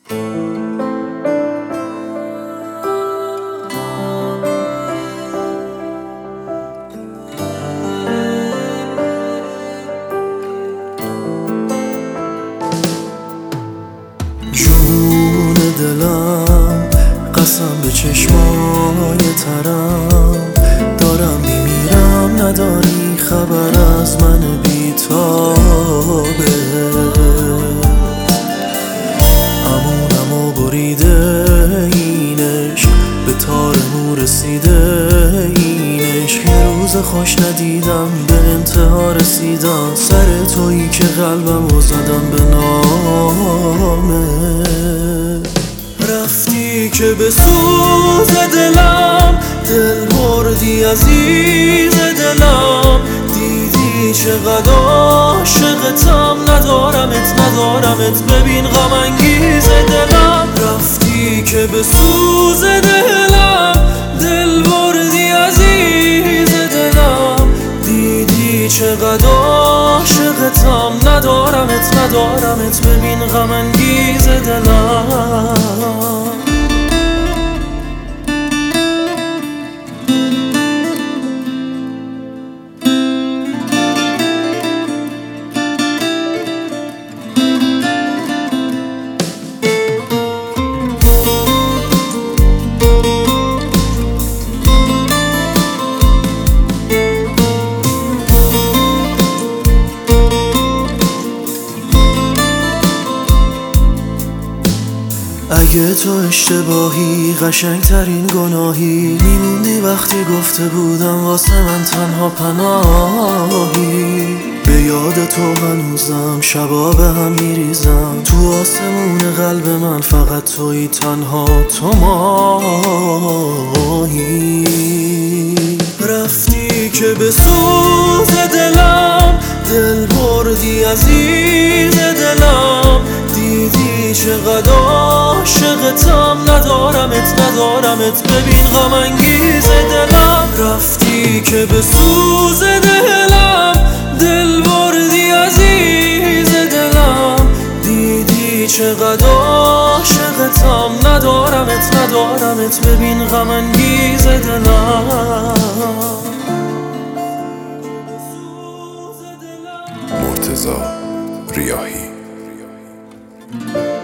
جون دلم قسم به چشمای ترم، دارم میمیرم نداری خبر از من بیتابه. امونمو بریده این عشق، به تار مو رسیده این عشق. یه روز خوش ندیدم به انتها رسیدم، سر تویی که قلبمو زدم به نامه. رفتی که به سوز دلم، دل بردی عزیز دلم. دیدی چقدر عاشقتم، ندارمت ببین غم انگیز دلم. رفتی که به سوز دلم، دل بردی عزیز دلم. دیدی چقدر عاشقتم، ندارمت ببین غم انگیز دلم. اگه تو اشتباهی قشنگترین گناهی، میموندی وقتی گفته بودم واسه من تنها پناهی. به یاد تو هنوزم شبا به هم میریزم، تو آسمون قلب من فقط تویی، تنها تو ماهی. رفتی که به سوز دلم، دل بردی عزیز دلم. دیدی چقدر عاشقتم، ندارمت ببین غم انگیز دلم. رفتی که به سوز دلم، دل بردی عزیز دلم. دیدی چقدر عاشقتم، ندارمت ببین غم انگیز دلم. مرتضی ریاحی.